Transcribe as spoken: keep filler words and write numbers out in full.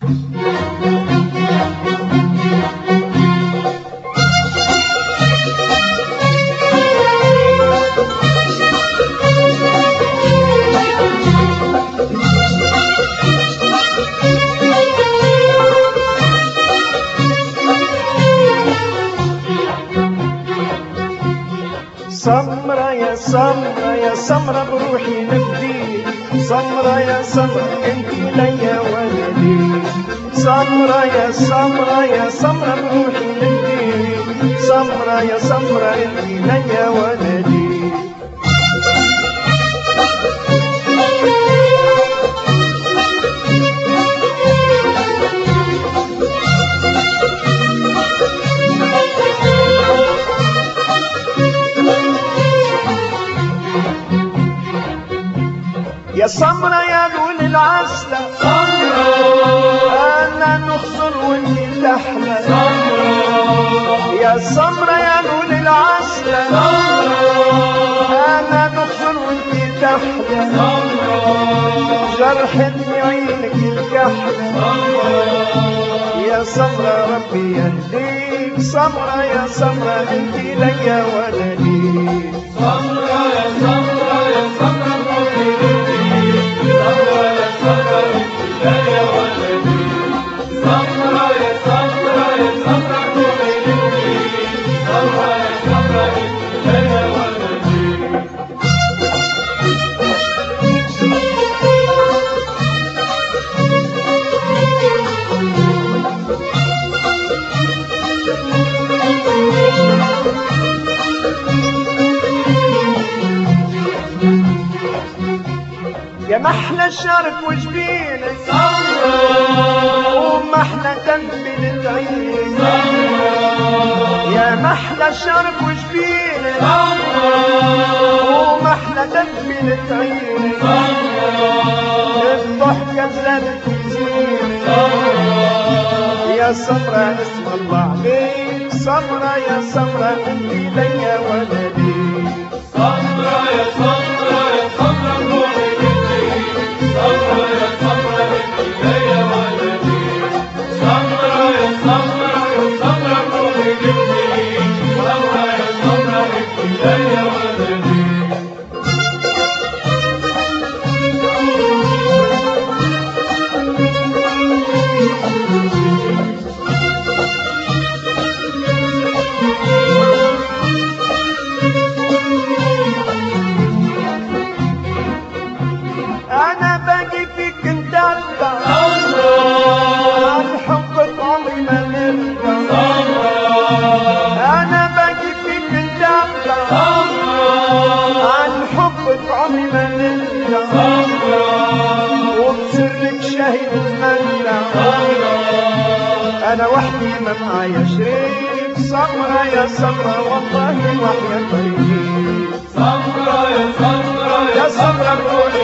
سمرة يا سمرة يا سمرة بروحي نفديك، سمرة يا سمرة انتي ليا ولدي، سمرة يا سمرة يا سمرة بروحي نفديك، سمرة يا سمرة انتي ليا ولدي. يا سمرة يا لون العسلة سمرة، أنا نخسر وانتي تحلى سمرة، يا سمرة يا لون العسلة سمرة، أنا نخسر وانتي تحلى سمرة، جرحتني عينك الكحلة سمرة، يا سمرة ربي يهديك، سمرة يا سمرة انتي ليا ولدي، سمرة يا سمرة يا سمرة بروحي يا محلى الشرق وجبينك سمرة، ومحلى تنبيل عينك سمرة، يا محلى الشرق وجبينك سمرة، ومحلى تنبيل عينك سمرة، الضحكة زادت تزينك سمرة، يا سمرة اسم الله عليك، سمرة يا سمرة انتي ليا ولدي، سمرة يا سمرة يا سمرة بروحي سمرة يا سمرة انتي ليا ولدي، سمرة يا سمرة يا سمرة بروحي سمرة يا سمرة انتي ليا ولدي. أنا باقي فيك ندبع عن حبك عمري ما نرجع، أنا باقي فيك ندبع عن حبك عمري ما نرجع، وبسرك شهيد اتمنى أنا وحدي ما معايا شريك، سمرة يا سمرة والله وحياة طريقي، سمرة يا سمرة يا سمرة